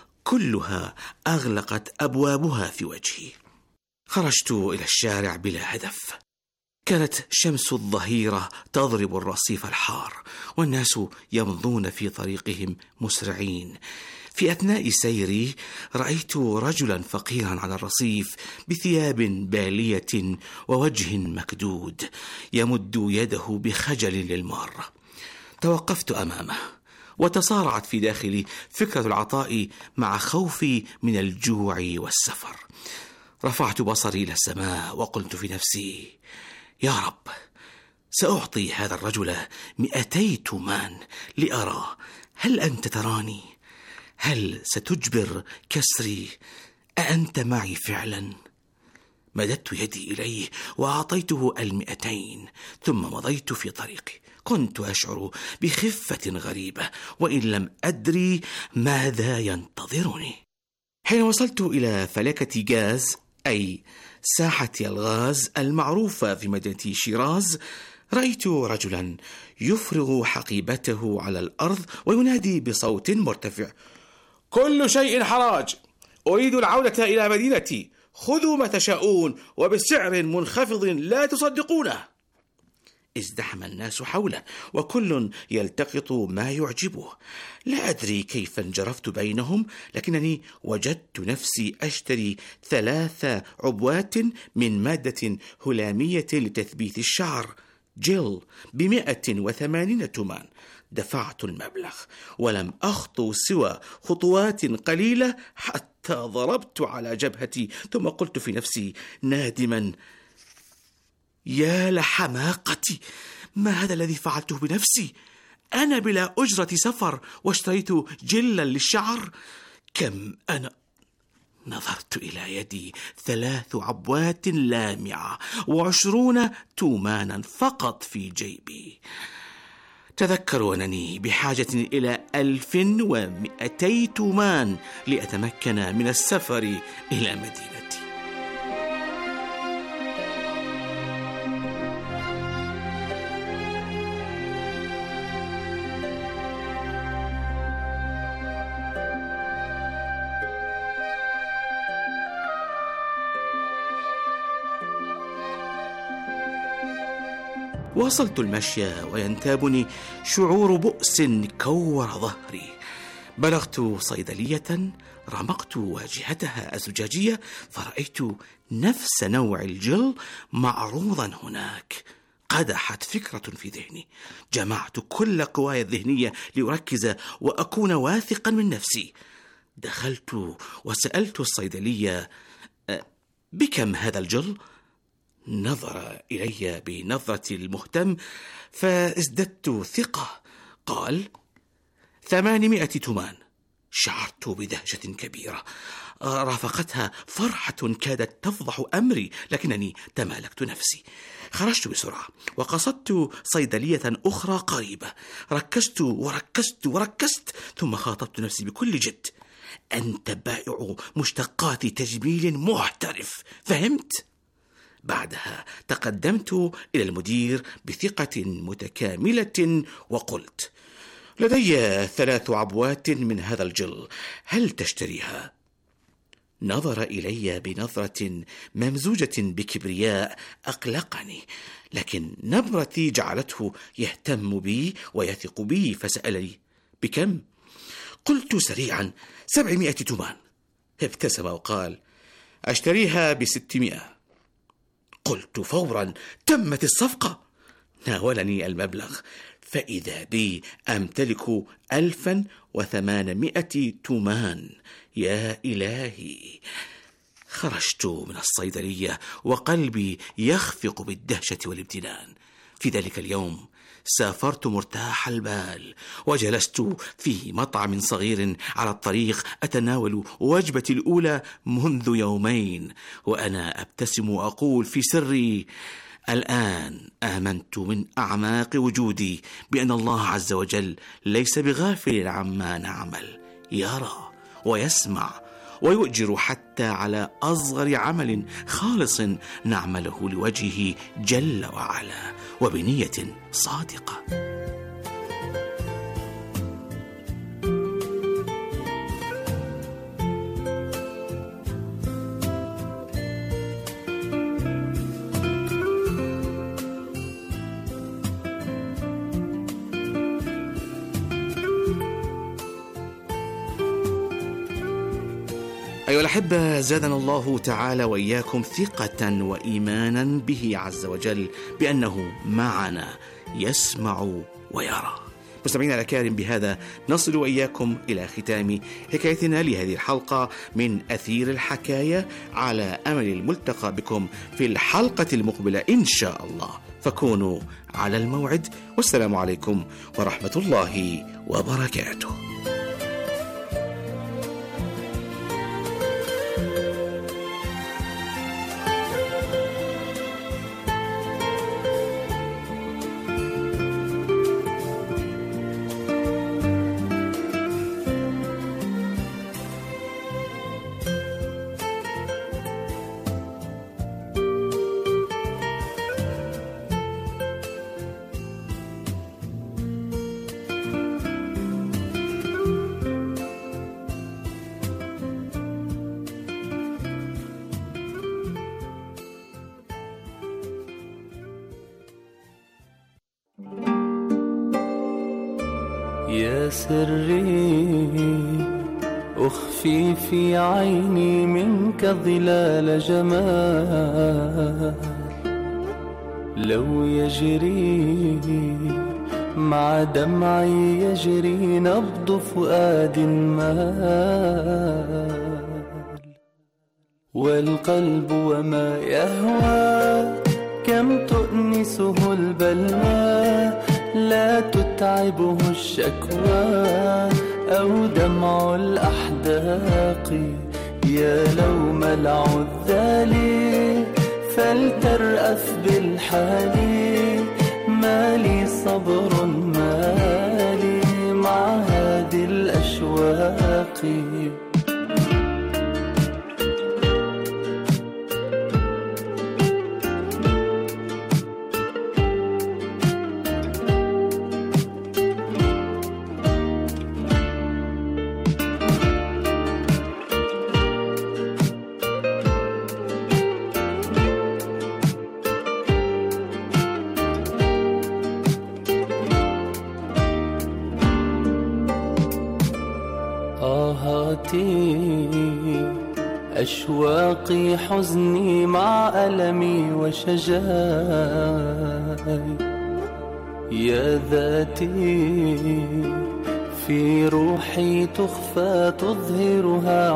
كلها أغلقت أبوابها في وجهي. خرجت إلى الشارع بلا هدف. كانت شمس الظهيرة تضرب الرصيف الحار، والناس يمضون في طريقهم مسرعين. في أثناء سيري رأيت رجلا فقيرا على الرصيف بثياب بالية ووجه مكدود يمد يده بخجل للمارة. توقفت أمامه، وتصارعت في داخلي فكرة العطاء مع خوفي من الجوع والسفر. رفعت بصري إلى السماء وقلت في نفسي: يا رب، سأعطي هذا الرجل مئتي تومان لأرى هل أنت تراني؟ هل ستجبر كسري؟ أأنت معي فعلا؟ مددت يدي إليه وأعطيته المئتين، ثم مضيت في طريقي. كنت أشعر بخفة غريبة، وإن لم أدري ماذا ينتظرني. حين وصلت إلى فلكة غاز، أي ساحة الغاز المعروفة في مدينة شيراز، رأيت رجلا يفرغ حقيبته على الأرض وينادي بصوت مرتفع: كل شيء حراج، أريد العودة إلى مدينتي، خذوا ما تشاءون وبسعر منخفض لا تصدقونه. ازدحم الناس حوله، وكل يلتقط ما يعجبه. لا أدري كيف انجرفت بينهم، لكنني وجدت نفسي أشتري ثلاث عبوات من مادة هلامية لتثبيت الشعر، جل، بمئة وثمانين تومان. دفعت المبلغ ولم أخطو سوى خطوات قليلة حتى ضربت على جبهتي، ثم قلت في نفسي نادما: يا لحماقتي، ما هذا الذي فعلته بنفسي؟ أنا بلا أجرة سفر واشتريت جلا للشعر. كم أنا؟ نظرت إلى يدي، ثلاث عبوات لامعة وعشرون تومانا فقط في جيبي. تذكروا أنني بحاجة إلى ألف ومئتي تومان لأتمكن من السفر إلى مدينتي. واصلت المشي وينتابني شعور بؤس كور ظهري. بلغت صيدلية، رمقت واجهتها الزجاجية، فرأيت نفس نوع الجل معروضا هناك. قدحت فكرة في ذهني. جمعت كل قواي الذهنية لأركز وأكون واثقا من نفسي. دخلت وسألت الصيدلية: بكم هذا الجل؟ نظر إلي بنظرة المهتم، فازددت ثقة. قال: ثمانمائة تومان. شعرت بدهشة كبيرة رافقتها فرحة كادت تفضح أمري، لكنني تمالكت نفسي. خرجت بسرعة وقصدت صيدلية أخرى قريبة. ركزت وركزت وركزت، ثم خاطبت نفسي بكل جد: أنت بائع مشتقات تجميل محترف، فهمت؟ بعدها تقدمت إلى المدير بثقة متكاملة وقلت: لدي ثلاث عبوات من هذا الجل، هل تشتريها؟ نظر إلي بنظرة ممزوجة بكبرياء أقلقني، لكن نبرتي جعلته يهتم بي ويثق بي، فسألني: بكم؟ قلت سريعا: سبعمائة تومان. ابتسم وقال: أشتريها بستمائة. قلت فورا: تمت الصفقة. ناولني المبلغ، فإذا بي أمتلك ألفا وثمانمائة تومان. يا إلهي! خرجت من الصيدلية وقلبي يخفق بالدهشة والامتنان. في ذلك اليوم سافرت مرتاح البال، وجلست في مطعم صغير على الطريق أتناول وجبتي الأولى منذ يومين، وأنا أبتسم وأقول في سري: الآن آمنت من أعماق وجودي بأن الله عز وجل ليس بغافل عما نعمل، يرى ويسمع ويؤجر حتى على أصغر عمل خالص نعمله لوجهه جل وعلا وبنية صادقة. أيها الأحبة، زادنا الله تعالى وإياكم ثقة وإيمانا به عز وجل بأنه معنا يسمع ويرى. مستمعينا الأكارم، بهذا نصل وإياكم إلى ختام حكايتنا لهذه الحلقة من أثير الحكاية، على أمل الملتقى بكم في الحلقة المقبلة إن شاء الله، فكونوا على الموعد، والسلام عليكم ورحمة الله وبركاته. يا سري أخفي في عيني منك ظلال جمال، لو يجري مع دمعي يجري نبض فؤاد مال، والقلب وما يهوى كم تؤنسه البلوى، لا تتعبه الشكوى أو دمع الأحداق. يا لوم العذال فلترأف بالحال، مالي صبر مالي مع هذه الأشواق. أشواقي حزني مع ألمي وشجاي، يا ذاتي في روحي تخفى تظهرها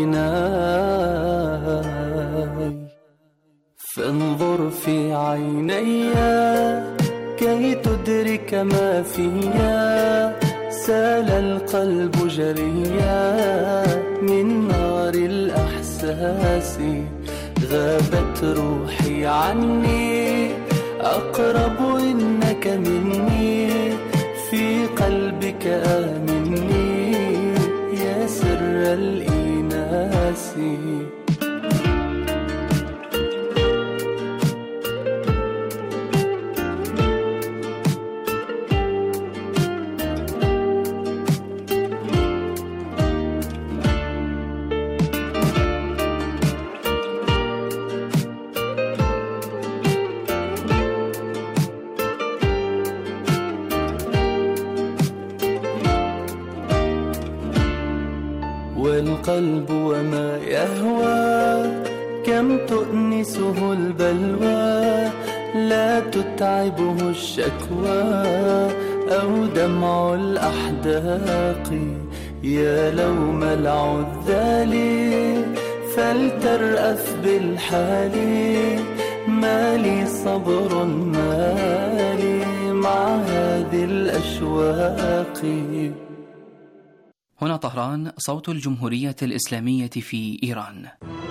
عيناي، فانظر في عيني كي تدرك ما فيا، سال القلب جريا من نار الأحساس، غابت روحي عني أقرب إنك مني، في قلبك آمني يا سر الإناس. القلب وما يهوى، كم تؤنسه البلوى لا تتعبه الشكوى أو دمع الأحداق. يا لوم العذال فلترأف بالحال، ما لي صبر ما لي مع هذه الأشواق. هنا طهران، صوت الجمهورية الإسلامية في إيران.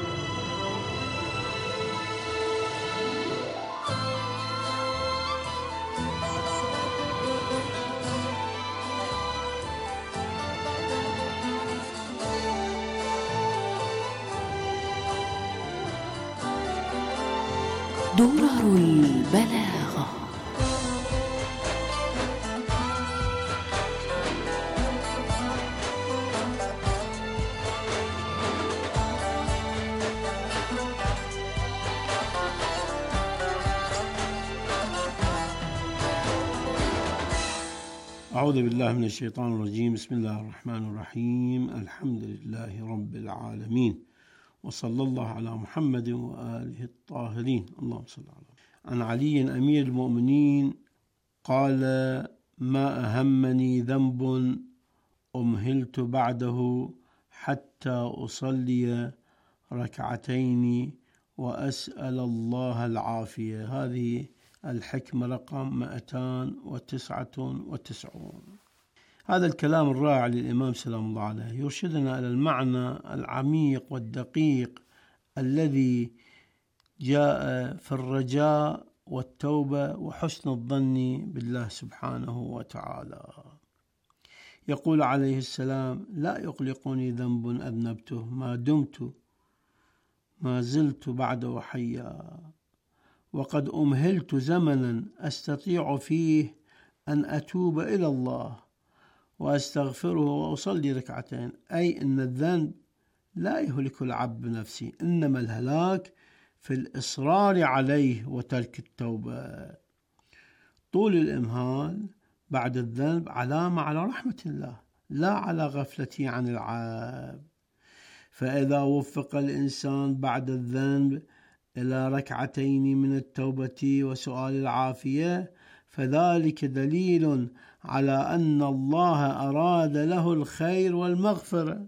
درر البلاغة. أعوذ بالله من الشيطان الرجيم. بسم الله الرحمن الرحيم. الحمد لله رب العالمين، وصلى الله على محمد وآله الطاهرين. اللهم صل على محمد. عن علي أمير المؤمنين قال: ما أهمني ذنب أمهلت بعده حتى أصلي ركعتين وأسأل الله العافية. هذه الحكمة رقم مئتين وتسعة وتسعين. هذا الكلام الرائع للإمام سلام الله عليه يرشدنا إلى المعنى العميق والدقيق الذي جاء في الرجاء والتوبة وحسن الظن بالله سبحانه وتعالى. يقول عليه السلام: لا يقلقني ذنب أذنبته ما دمت ما زلت بعده حيا، وقد أمهلت زمنا أستطيع فيه أن أتوب إلى الله وأستغفره وأصلي ركعتين. أي أن الذنب لا يهلك العبد بنفسه، إنما الهلاك في الإصرار عليه وترك التوبة. طول الإمهال بعد الذنب علامة على رحمة الله، لا على غفلته عن العبد. فإذا وفق الإنسان بعد الذنب إلى ركعتين من التوبة وسؤال العافية، فذلك دليل على أن الله أراد له الخير والمغفرة،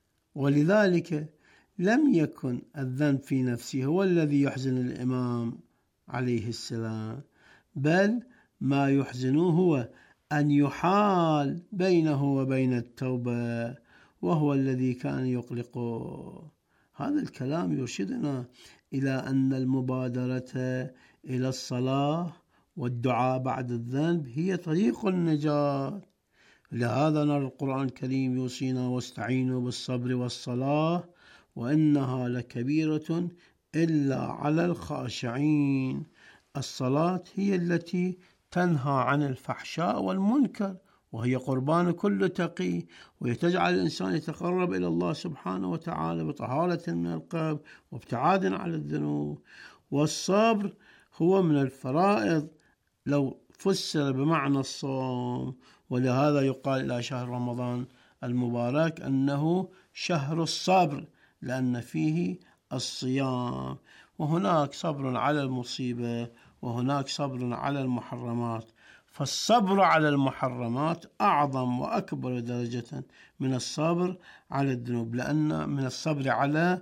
ولذلك لم يكن الذنب في نفسه هو الذي يحزن الإمام عليه السلام، بل ما يحزنه هو أن يحال بينه وبين التوبة، وهو الذي كان يقلقه. هذا الكلام يرشدنا إلى أن المبادرة إلى الصلاة والدعاء بعد الذنب هي طريق النجاة. لهذا نرى القرآن الكريم يوصينا: واستعينوا بالصبر والصلاة وإنها لكبيرة إلا على الخاشعين. الصلاة هي التي تنهى عن الفحشاء والمنكر، وهي قربان كل تقي، وتجعل الإنسان يتقرب إلى الله سبحانه وتعالى بطهارة من القلب وابتعاد عن الذنوب. والصبر هو من الفرائض لو فسر بمعنى الصوم، ولهذا يقال إلى شهر رمضان المبارك أنه شهر الصبر، لأن فيه الصيام. وهناك صبر على المصيبة، وهناك صبر على المحرمات. فالصبر على المحرمات أعظم وأكبر درجة من الصبر على الذنوب، لأن من الصبر على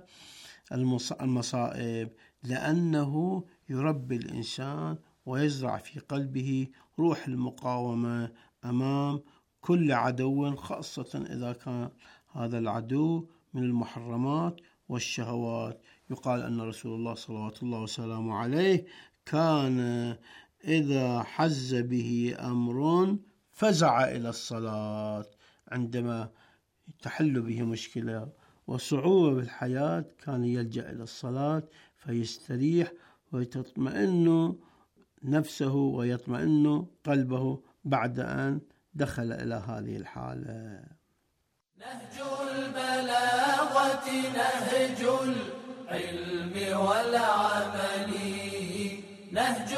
المصائب، لأنه يربي الإنسان ويزرع في قلبه روح المقاومة أمام كل عدو، خاصة إذا كان هذا العدو من المحرمات والشهوات. يقال أن رسول الله صلوات الله وسلامه عليه كان إذا حز به أمر فزع إلى الصلاة. عندما تحل به مشكلة وصعوبة بالحياة كان يلجأ إلى الصلاة فيستريح ويتطمئن نفسه ويطمئن قلبه بعد أن دخل إلى هذه الحالة. نهج البلاغة نهج العلم والعمل، نهج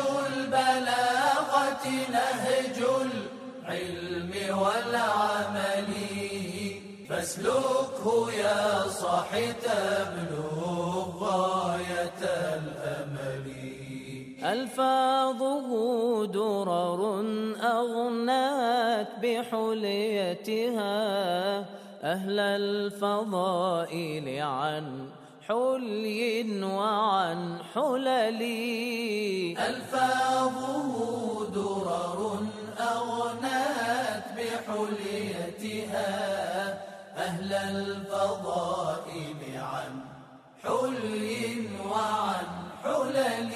البلاغة نهج العلم والعمل، فاسلكه يا صاحي تبلغ غاية الأمل. ألفاظه درر أغنات بحليتها أهل الفضائل عن حلي وعن حلل. ألفاظه درر أغنات بحليتها أهل الفضائل عن حلي وعن حلل.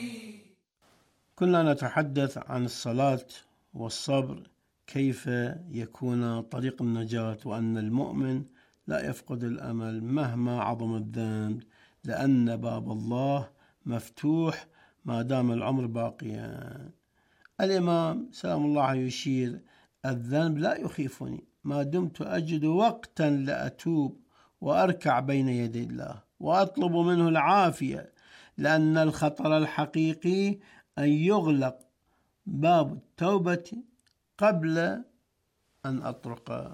كنا نتحدث عن الصلاة والصبر كيف يكون طريق النجاة، وأن المؤمن لا يفقد الأمل مهما عظم الذنب، لأن باب الله مفتوح ما دام العمر باقيا. الإمام سلام الله عليه يشير: الذنب لا يخيفني ما دمت أجد وقتا لأتوب وأركع بين يدي الله وأطلب منه العافية، لأن الخطر الحقيقي أن يغلق باب التوبة قبل أن أطرق.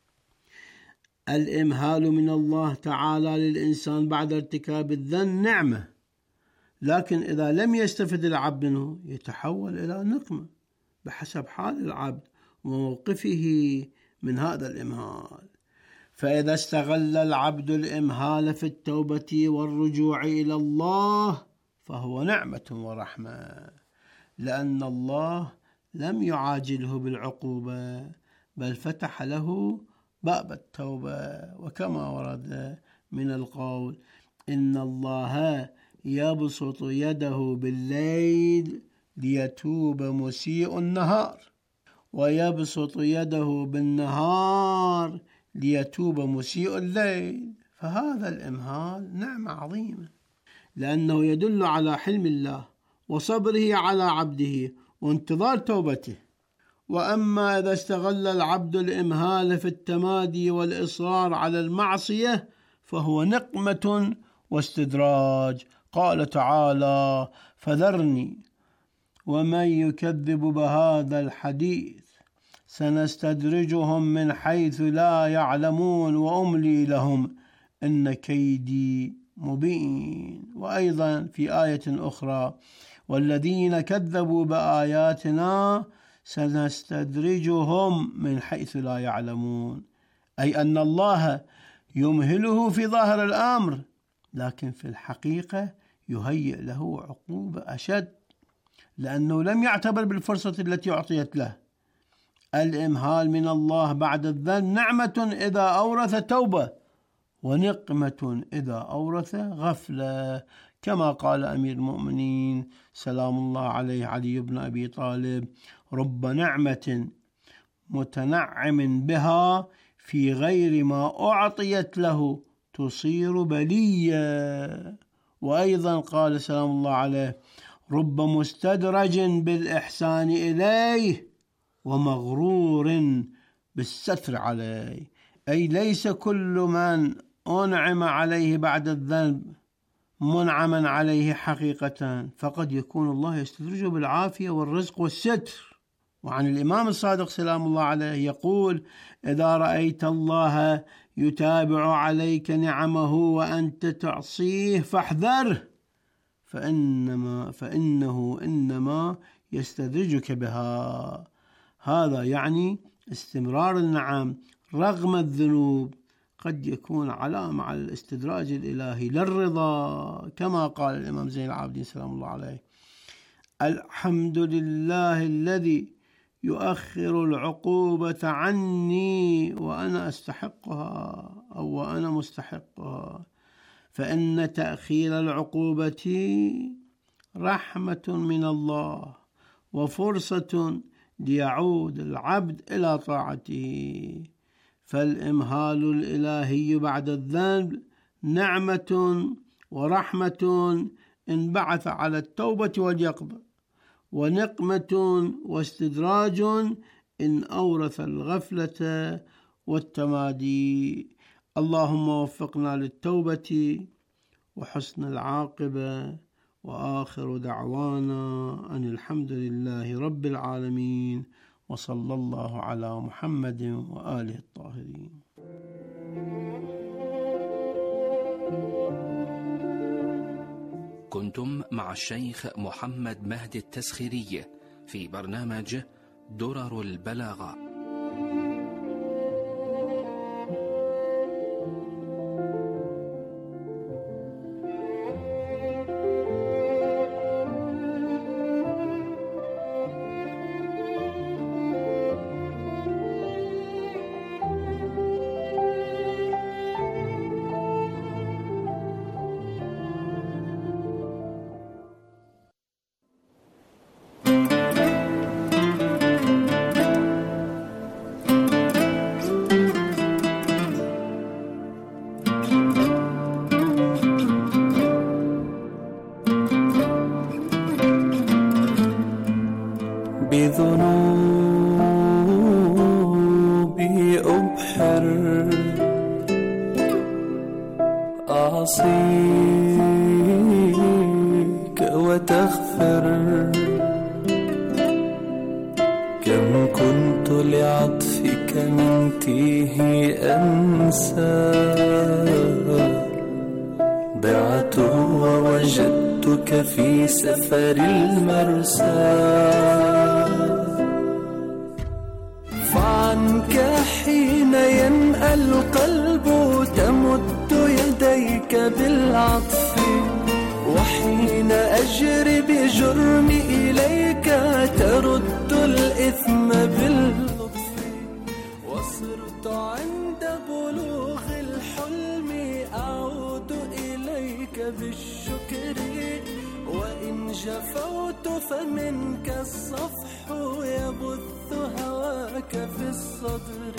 الإمهال من الله تعالى للإنسان بعد ارتكاب الذنب نعمة، لكن إذا لم يستفد العبد منه يتحول إلى نقمة بحسب حال العبد وموقفه من هذا الإمهال. فإذا استغل العبد الإمهال في التوبة والرجوع إلى الله فهو نعمة ورحمة، لأن الله لم يعاجله بالعقوبة بل فتح له باب التوبة، وكما ورد من القول: إن الله يبسط يده بالليل ليتوب مسيء النهار، ويبسط يده بالنهار ليتوب مسيء الليل. فهذا الإمهال نعمة عظيمة، لأنه يدل على حلم الله وصبره على عبده وانتظار توبته. وأما إذا استغل العبد الإمهال في التمادي والإصرار على المعصية فهو نقمة واستدراج. قال تعالى: فذرني ومن يكذب بهذا الحديث سنستدرجهم من حيث لا يعلمون وأملي لهم إن كيدي مبين. وأيضا في آية أخرى: والذين كذبوا بآياتنا سنستدرجهم من حيث لا يعلمون، أي أن الله يمهله في ظاهر الأمر، لكن في الحقيقة يهيئ له عقوبة أشد، لأنه لم يعتبر بالفرصة التي أعطيت له. الإمهال من الله بعد الذنب نعمة إذا أورث توبة، ونقمة إذا أورث غفلة، كما قال أمير المؤمنين سلام الله عليه علي بن أبي طالب: رب نعمة متنعم بها في غير ما أعطيت له تصير بلية. وأيضا قال سلام الله عليه: رب مستدرج بالإحسان إليه ومغرور بالستر عليه، أي ليس كل من أنعم عليه بعد الذنب منعما عليه حقيقة، فقد يكون الله يستدرجه بالعافية والرزق والستر. وعن الإمام الصادق سلام الله عليه يقول: إذا رأيت الله يتابع عليك نعمه وأنت تعصيه فاحذره، فإنما فإنه إنما يستدرجك بها. هذا يعني استمرار النعم رغم الذنوب قد يكون علامة على الاستدراج الإلهي للرضا، كما قال الإمام زين العابدين سلام الله عليه: الحمد لله الذي يؤخر العقوبة عني وأنا أستحقها أو وأنا مستحقها، فإن تأخير العقوبة رحمة من الله وفرصة ليعود العبد إلى طاعته. فالإمهال الإلهي بعد الذنب نعمة ورحمة إن بعث على التوبة واليقظة، ونقمة واستدراج إن أورث الغفلة والتمادي. اللهم وفقنا للتوبة وحسن العاقبة، وآخر دعوانا أن الحمد لله رب العالمين، وصلى الله على محمد وآله الطاهرين. كنتم مع الشيخ محمد مهدي التسخيري في برنامج درر البلاغة. بذنوبي أبحر أعصيك وتغفر، كم كنت لعطفك من تيه أنسى، ضعت ووجدتك في سفر المرسى. فعنك حين ينأى القلب تمد يديك بالعطف، وحين أجري بجرمي إليك ترد الإثم باللطف. وصرت عند بلوغ الحلم أعود إليك بالشكر، وإن جفوت فمنك الصفح يبث هواك في الصدر.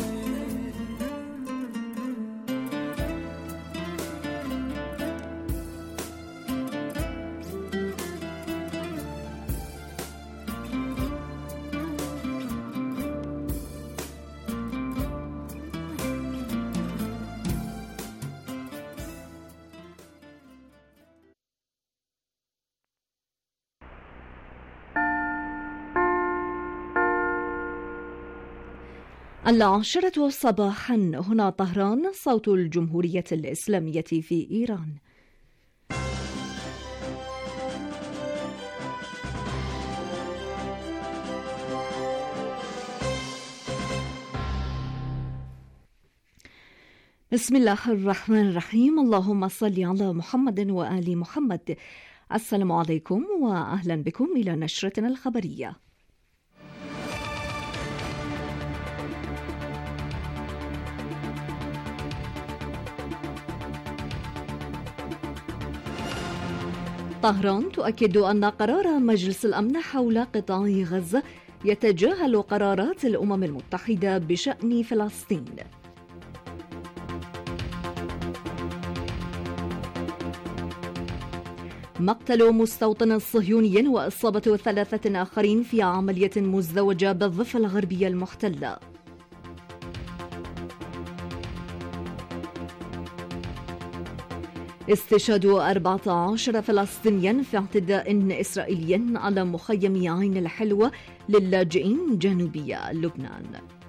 العاشرة صباحا، هنا طهران، صوت الجمهورية الإسلامية في إيران. بسم الله الرحمن الرحيم. اللهم صل على محمد وآل محمد. السلام عليكم وأهلا بكم إلى نشرتنا الخبرية. طهران تؤكد أن قرار مجلس الأمن حول قطاع غزة يتجاهل قرارات الأمم المتحدة بشأن فلسطين. مقتل مستوطن صهيوني وإصابة ثلاثة آخرين في عملية مزدوجة بالضفة الغربية المحتلة. استشهاد أربعة عشر فلسطينيا في اعتداء إسرائيلي على مخيم عين الحلوة للاجئين جنوبي لبنان.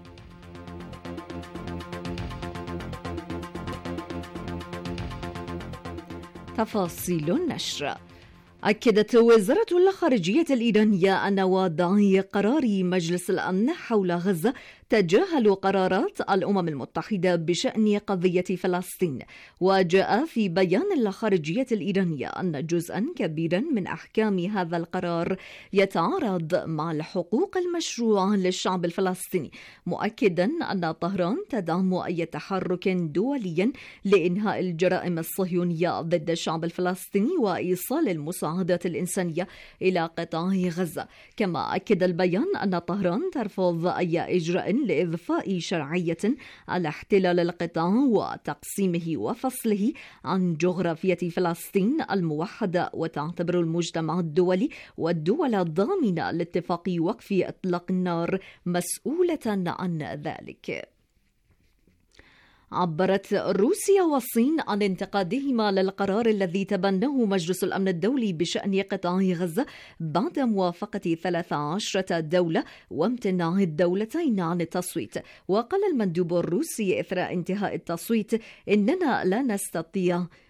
تفاصيل النشر. أكدت وزارة الخارجية الإيرانية أن واضعي قرار مجلس الأمن حول غزة تجاهلوا قرارات الأمم المتحدة بشأن قضية فلسطين. وجاء في بيان الخارجية الإيرانية أن جزءا كبيرا من أحكام هذا القرار يتعارض مع الحقوق المشروعة للشعب الفلسطيني، مؤكدا أن طهران تدعم أي تحرك دولي لإنهاء الجرائم الصهيونية ضد الشعب الفلسطيني وإيصال المساعدات الإنسانية إلى قطاع غزة. كما أكد البيان أن طهران ترفض أي إجراء لإضفاء شرعية على احتلال القطاع وتقسيمه وفصله عن جغرافية فلسطين الموحدة، وتعتبر المجتمع الدولي والدول الضامنة لاتفاق وقف إطلاق النار مسؤولة عن ذلك. عبرت روسيا والصين عن انتقادهما للقرار الذي تبناه مجلس الأمن الدولي بشأن قطاع غزة بعد موافقة ثلاث عشرة دولة وامتناع الدولتين عن التصويت. وقال المندوب الروسي إثر انتهاء التصويت: إننا لا نستطيع